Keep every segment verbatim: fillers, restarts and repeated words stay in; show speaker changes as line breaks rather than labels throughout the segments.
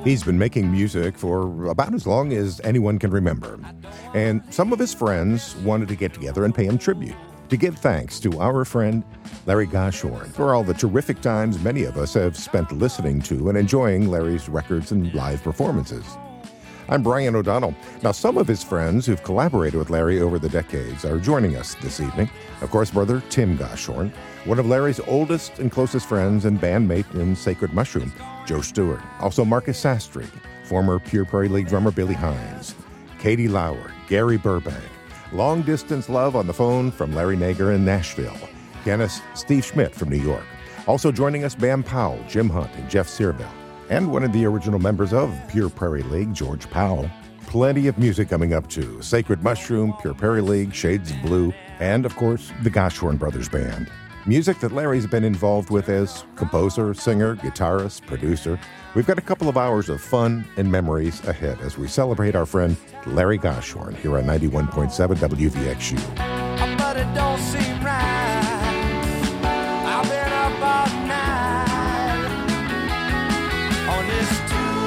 He's been making music for about as long as anyone can remember. And some of his friends wanted to get together and pay him tribute, to give thanks to our friend Larry Goshorn for all the terrific times many of us have spent listening to and enjoying Larry's records and live performances. I'm Brian O'Donnell. Now, some of his friends who've collaborated with Larry over the decades are joining us this evening. Of course, brother Tim Goshorn, one of Larry's oldest and closest friends and bandmate in Sacred Mushroom, Joe Stewart. Also Marcus Sastry, former Pure Prairie League drummer Billy Hines, Katie Lauer, Gary Burbank. Long-distance love on the phone from Larry Nager in Nashville. Pianist Steve Schmidt from New York. Also joining us, Bam Powell, Jim Hunt, and Jeff Searville. And one of the original members of Pure Prairie League, George Powell. Plenty of music coming up, too. Sacred Mushroom, Pure Prairie League, Shades of Blue, and, of course, the Goshorn Brothers Band. Music that Larry's been involved with as composer, singer, guitarist, producer. We've got a couple of hours of fun and memories ahead as we celebrate our friend Larry Goshorn here on ninety-one point seven W V X U.
But it don't seem right. I've been up all night on this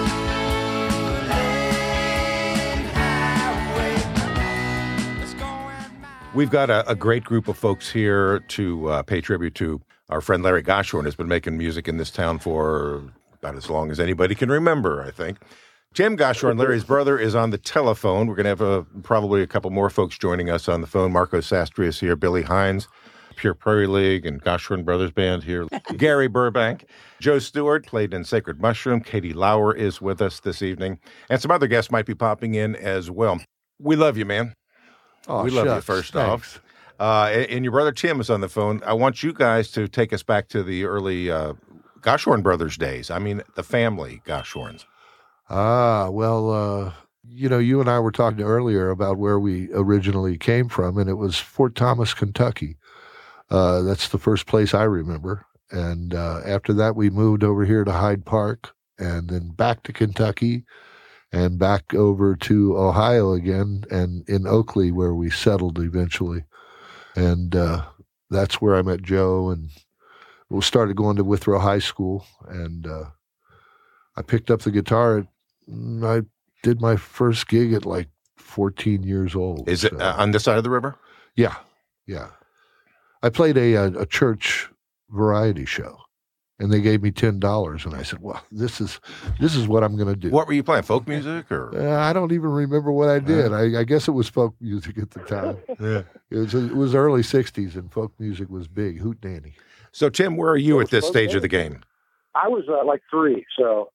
two-lane highway. It's going by.
We've got a, a great group of folks here to uh, pay tribute to. Our friend Larry Goshorn has been making music in this town for about as long as anybody can remember, I think. Tim Goshorn, Larry's brother, is on the telephone. We're going to have a, probably a couple more folks joining us on the phone. Marco Sastry is here, Billy Hines, Pure Prairie League and Goshorn Brothers Band here. Gary Burbank. Joe Stewart played in Sacred Mushroom. Katie Lauer is with us this evening. And some other guests might be popping in as well. We love you, man.
Oh,
we love
shucks.
you, first
Thanks.
off. Uh, and and your brother Tim is on the phone. I want you guys to take us back to the early uh, Goshorn Brothers days. I mean, the family Goshorns.
Ah, well, uh, you know, you and I were talking earlier about where we originally came from, and it was Fort Thomas, Kentucky. Uh, that's the first place I remember. And uh, after that, we moved over here to Hyde Park, and then back to Kentucky, and back over to Ohio again, and in Oakley, where we settled eventually. And uh, that's where I met Joe, and we started going to Withrow High School, and uh, I picked up the guitar. At, I did my first gig at like fourteen years old.
Is it
so.
uh, on this side of the river?
Yeah, yeah. I played a, a, a church variety show, and they gave me ten dollars, and I said, "Well, this is this is what I'm going to do."
What were you playing? Folk music or?
Uh, I don't even remember what I did. I, I guess it was folk music at the time.
Yeah.
It was it was early sixties, and folk music was big. Hootenanny.
So, Tim, where are you at this stage of the game?
I was uh, like three, so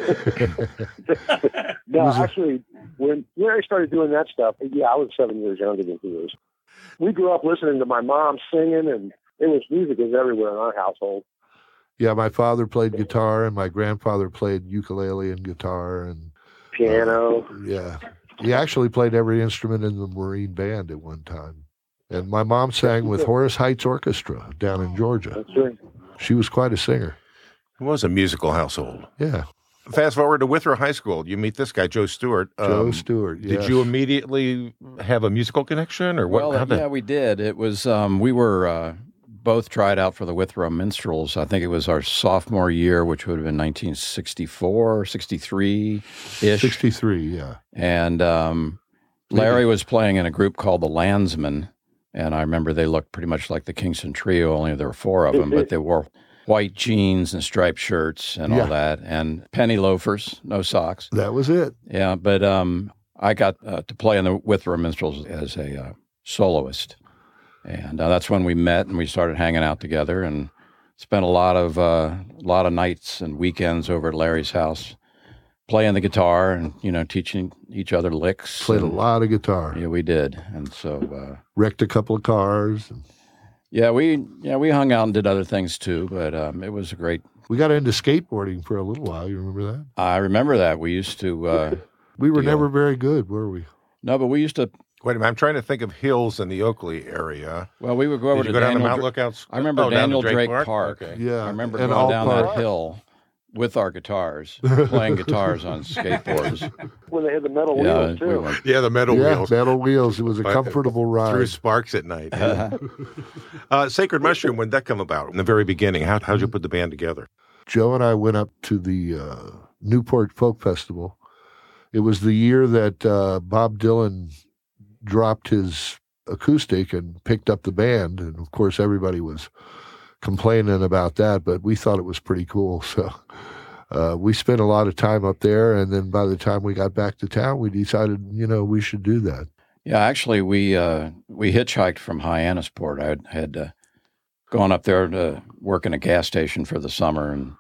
no,
Was it-
actually, when Larry started doing that stuff, yeah, I was seven years younger than he was. We grew up listening to my mom singing, and it was music was everywhere in our household.
Yeah, my father played guitar, and my grandfather played ukulele and guitar, and
Piano.
uh, yeah, he actually played every instrument in the Marine Band at one time. And my mom sang with Horace Heights Orchestra down in Georgia.
That's right.
She was quite a singer.
It was a musical household.
Yeah,
Fast forward to Withrow High School. You meet this guy, Joe Stewart.
Joe
Um,
Stewart. Yes.
Did you immediately have a musical connection, or what?
Well,
how'd that-
yeah, we did. It was um, we were uh, both tried out for the Withrow Minstrels. I think it was our sophomore year, which would have been nineteen sixty-four, sixty-three-ish.
sixty-three, yeah.
And um, Larry was playing in a group called the Landsmen, and I remember they looked pretty much like the Kingston Trio, only there were four of them, but they wore white jeans and striped shirts and
Yeah.
all that, and penny loafers, no socks.
That was it.
Yeah, but um, I got uh, to play in the Withrow Minstrels as a uh, soloist, and uh, that's when we met and we started hanging out together and spent a lot of uh, lot of nights and weekends over at Larry's house, playing the guitar and you know teaching each other licks.
Played a
and-
lot of guitar.
Yeah, we did, and so uh,
Wrecked a couple of cars. And
yeah, we yeah we hung out and did other things too, but um, it was a great.
we got into skateboarding for a little while. You remember that?
I remember that we used to. Uh,
We were
Deal.
never very good, were we?
no, but we used to.
Wait a minute. I'm trying to think of hills in the Oakley area.
Well, we would go over
Did you
to
go down to
Daniel.
Mount
Dra-
Lookout?
I remember
Oh, down to
Daniel Drake Park.
Okay.
Yeah.
I remember
and
going
all
down
park.
that hill with our guitars, playing guitars on skateboards.
When they had the metal
Yeah,
wheels, too.
we went.
Yeah, the metal
Yeah,
wheels.
metal wheels. It was a
But-
comfortable ride.
Through sparks at night. uh, Sacred Mushroom, when did that come about? In the very beginning, how how'd you put the band together?
Joe and I went up to the uh, Newport Folk Festival. It was the year that uh, Bob Dylan dropped his acoustic and picked up the band. And, of course, everybody was complaining about that, but we thought it was pretty cool. So uh, we spent a lot of time up there, and then by the time we got back to town, we decided, you know, we should do that.
Yeah, actually, we uh, we hitchhiked from Hyannisport. I had, had uh, gone up there to work in a gas station for the summer, and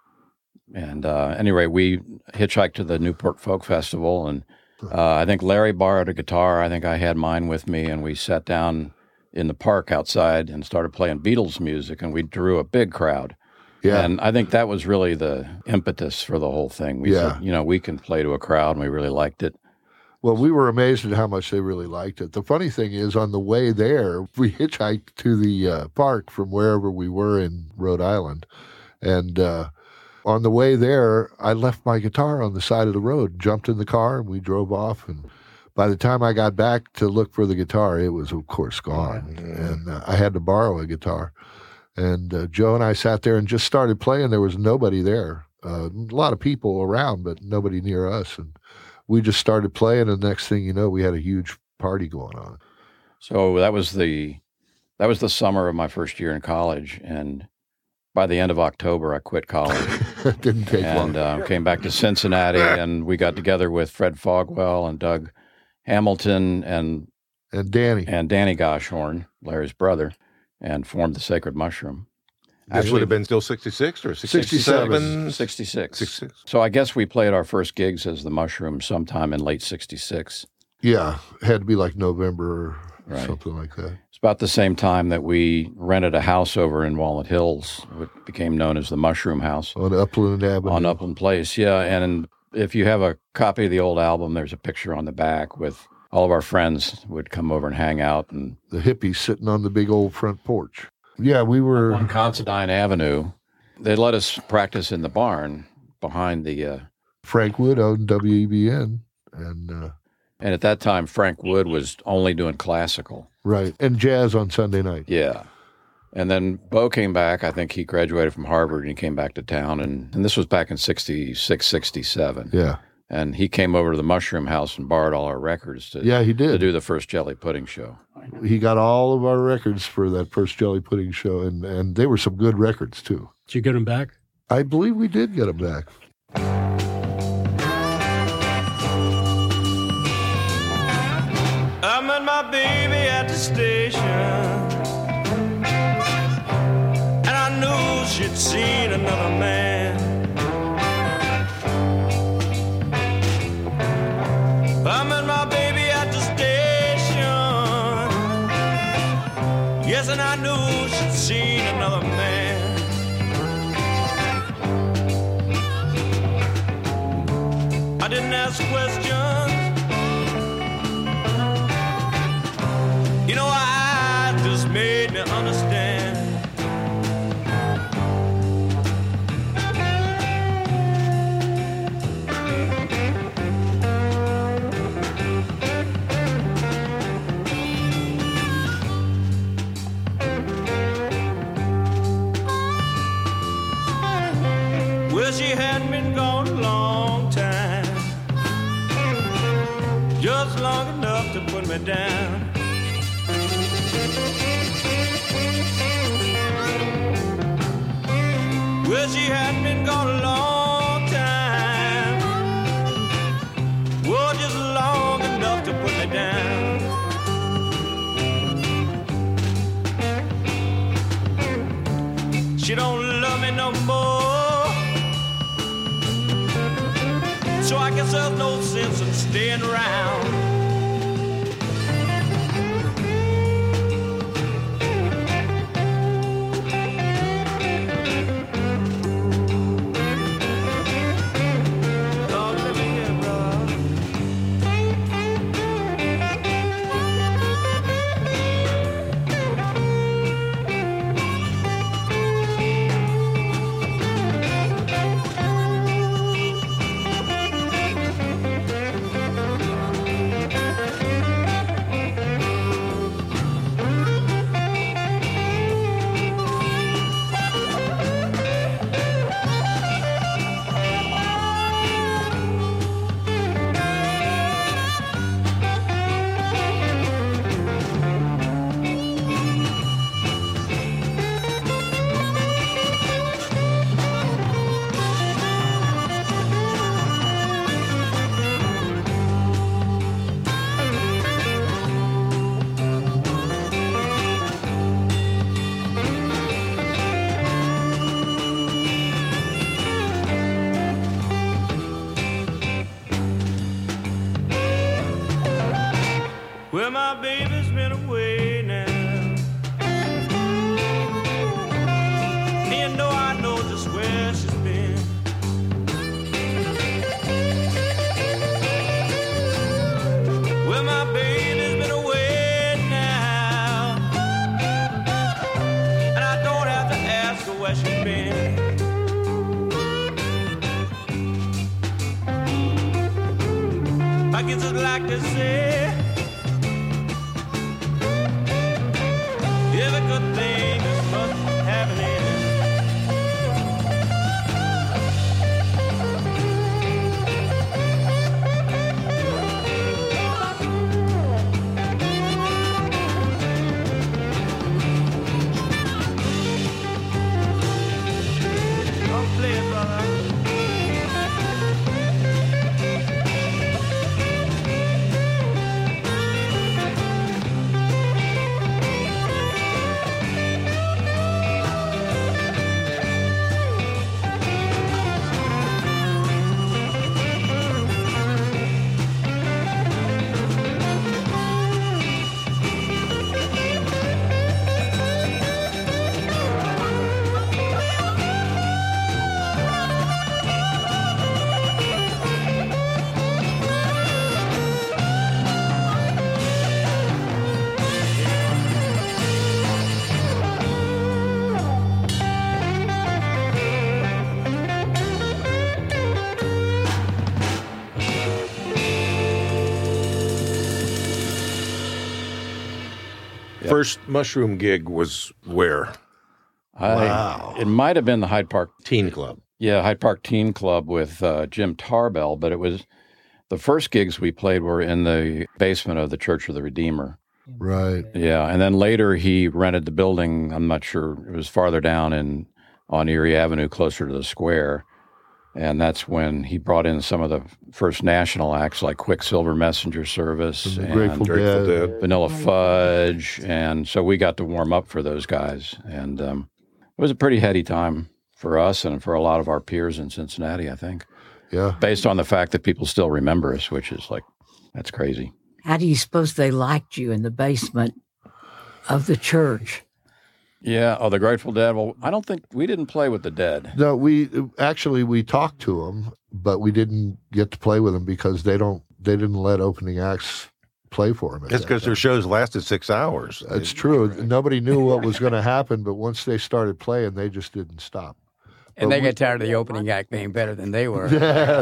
and uh, anyway, we hitchhiked to the Newport Folk Festival, and uh, I think Larry borrowed a guitar. I think I had mine with me, and we sat down in the park outside and started playing Beatles music, and we drew a big crowd.
Yeah.
And I think that was really the impetus for the whole thing. We
Yeah.
said, you know, we can play to a crowd, and we really liked it.
Well, we were amazed at how much they really liked it. The funny thing is, on the way there, we hitchhiked to the uh, park from wherever we were in Rhode Island. And uh, on the way there, I left my guitar on the side of the road, jumped in the car, and we drove off. And by the time I got back to look for the guitar, it was, of course, gone. And uh, I had to borrow a guitar. And uh, Joe and I sat there and just started playing. There was nobody there. Uh, a lot of people around, but nobody near us. And we just started playing, and the next thing you know, we had a huge party going on.
So that was the that was the summer of my first year in college, and by the end of October, I quit college
It didn't take
and
long.
uh, came back to Cincinnati, and we got together with Fred Fogwell and Doug Hamilton and
And Danny.
and Danny Goshorn, Larry's brother, and formed the Sacred Mushroom.
This would have been still sixty-six or
sixty-seven.
sixty-seven?
sixty-six.
sixty-six.
So I guess we played our first gigs as the Mushroom sometime in late sixty-six.
Yeah, it had to be like November or
Right.
something like that.
It's about the same time that we rented a house over in Walnut Hills, which became known as the Mushroom House
On Upland Avenue.
on Upland Place. Yeah, and if you have a copy of the old album, there's a picture on the back with all of our friends would come over and hang out. And
The hippies sitting on the big old front porch. Yeah, we were.
on Considine Avenue, they let us practice in the barn behind the... Uh,
Frank Wood owned W E B N. And, uh,
and at that time, Frank Wood was only doing classical.
right. And jazz on Sunday night.
Yeah. And then Bo came back. I think he graduated from Harvard and he came back to town. And, and this was back in sixty-six, sixty-seven.
Yeah.
And he came over to the Mushroom House and borrowed all our records to,
Yeah, he
to
did.
do the first Jelly Pudding show.
He got all of our records for that first Jelly Pudding show, and, and they were some good records, too.
Did you get him back?
I believe we did get them back.
I met my baby at the station, and I knew she'd seen another man. I met my baby at the station, yes, and I knew she'd seen another man. I didn't ask questions. You know, I just made me understand. Well, she had been gone a long time, just long enough to put me down. Well, she had been gone a long time, well, just long enough to put me down. She don't love me no more, so I guess there's no sense in staying around. Well, my baby's been away now. And though I know just where she's been, well, my baby's been away now, and I don't have to ask her where she's been. I guess I'd like to say every good thing is must have an end.
First Mushroom gig was where?
I,
Wow.
It might have been the Hyde Park,
Teen Club.
yeah, Hyde Park Teen Club with uh, Jim Tarbell, but it was the first gigs we played were in the basement of the Church of the Redeemer.
Right.
Yeah, and then later he rented the building. I'm not sure it was farther down in on Erie Avenue, closer to the square, and that's when he brought in some of the first national acts like Quicksilver Messenger Service
And the
and
Grateful
Grateful
Dead.
Dead.
Vanilla Fudge, and so we got to warm up for those guys, and um, it was a pretty heady time for us and for a lot of our peers in Cincinnati, I think,
Yeah.
based on the fact that people still remember us, which is like, that's crazy.
How do you suppose they liked you in the basement of the church?
Yeah. Oh, the Grateful Dead. Well, I don't think we didn't play with the Dead.
No, we actually we talked to them, but we didn't get to play with them because they don't they didn't let opening acts play for them.
It's because their shows lasted six hours.
It's true. Nobody knew what was going to happen, but once they started playing, they just didn't stop.
And
But
they
we-
got tired of the opening act being better than they were.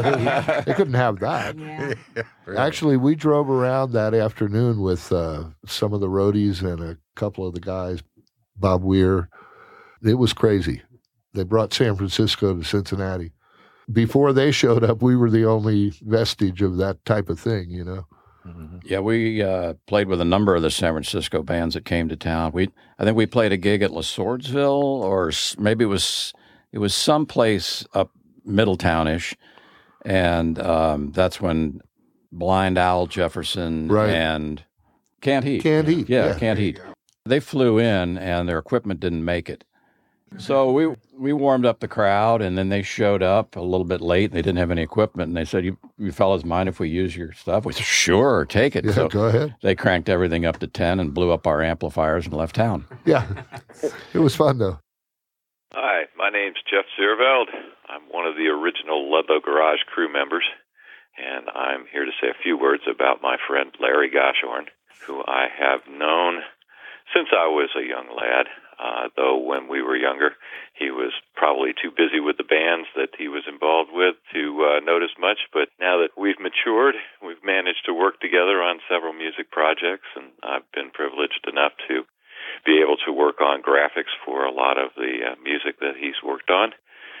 they couldn't have that.
Yeah.
Actually, we drove around that afternoon with uh, some of the roadies and a couple of the guys, Bob Weir. It was crazy. They brought San Francisco to Cincinnati. Before they showed up, we were the only vestige of that type of thing, you know.
Yeah, we uh, played with a number of the San Francisco bands that came to town. We, I think we played a gig at La Swordsville, or s- maybe it was it was someplace up Middletown-ish, and um, that's when Blind Owl Jefferson
Right.
and Can't Heat.
Canned Heat,
Yeah,
yeah.
Can't Heat. They flew in, and their equipment didn't make it. So we we warmed up the crowd, and then they showed up a little bit late. They didn't have any equipment, and they said, "You, you fellas mind if we use your stuff?" We said, "Sure, take it."
Yeah,
so
go ahead.
they cranked everything up to ten and blew up our amplifiers and left town.
Yeah. It was fun, though.
Hi, my name's Jeff Zierveld. I'm one of the original Ludlow Garage crew members, and I'm here to say a few words about my friend Larry Goshorn, who I have known since I was a young lad, uh, though when we were younger, he was probably too busy with the bands that he was involved with to uh, notice much. But now that we've matured, we've managed to work together on several music projects, and I've been privileged enough to be able to work on graphics for a lot of the uh, music that he's worked on.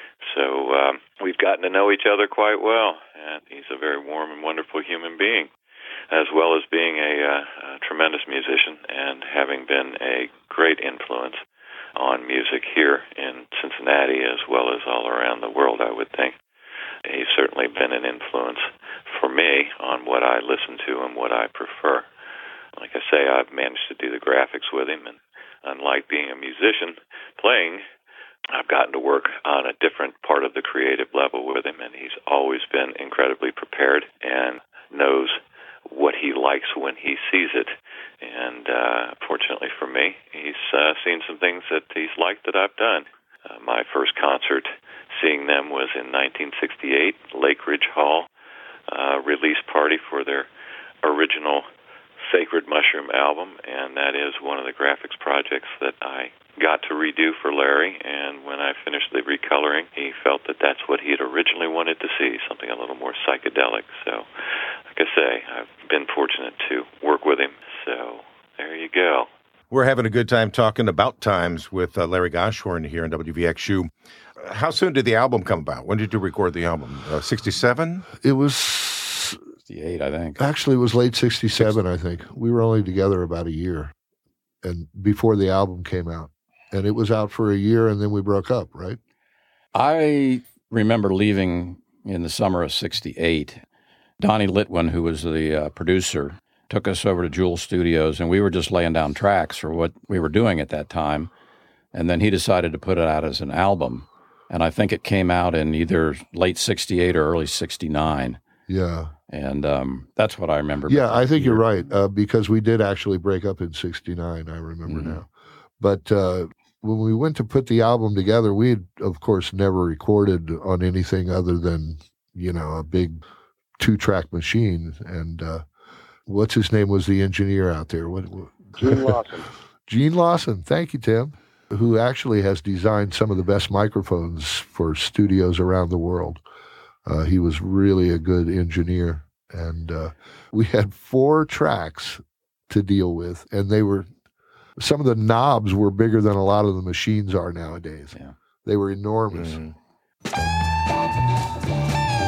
So um, we've gotten to know each other quite well, and he's a very warm and wonderful human being, as well as being a, uh, a tremendous musician and having been a great influence on music here in Cincinnati as well as all around the world, I would think. He's certainly been an influence for me on what I listen to and what I prefer. Like I say, I've managed to do the graphics with him, and unlike being a musician playing, I've gotten to work on a different part of the creative level with him, and he's always been incredibly prepared and knows what he likes when he sees it. And uh, fortunately for me, he's uh, seen some things that he's liked that I've done. Uh, my first concert seeing them was in nineteen sixty-eight, Lake Ridge Hall, uh, release party for their original Sacred Mushroom album, and that is one of the graphics projects that I got to redo for Larry. And when I finished the recoloring, he felt that that's what he had originally wanted to see, something a little more psychedelic. So, like I say, I've been fortunate to work with him. So there you go.
We're having a good time talking about times with uh, Larry Goshorn here on W V X U. How soon did the album come about? When did you record the album? Uh, sixty-seven?
It was
sixty-eight, I think.
Actually, it was late sixty-seven, I think. We were only together about a year and before the album came out. And it was out for a year, and then we broke up, right?
I remember leaving in the summer of sixty-eight. Donnie Litwin, who was the uh, producer, took us over to Jewel Studios, and we were just laying down tracks for what we were doing at that time. And then he decided to put it out as an album. And I think it came out in either late sixty-eight or early sixty-nine.
Yeah.
And um, that's what I remember.
Yeah, I think you're right, uh, because we did actually break up in sixty-nine, I remember mm-hmm. now. But uh, when we went to put the album together, we had, of course, never recorded on anything other than, you know, a big two-track machine. And uh, what's his name was the engineer out there? What, what?
Gene Lawson.
Gene Lawson. Thank you, Tim, who actually has designed some of the best microphones for studios around the world. Uh, he was really a good engineer. And uh, we had four tracks to deal with, and they were, some of the knobs were bigger than a lot of the machines are nowadays.
Yeah.
They were enormous.
Mm-hmm.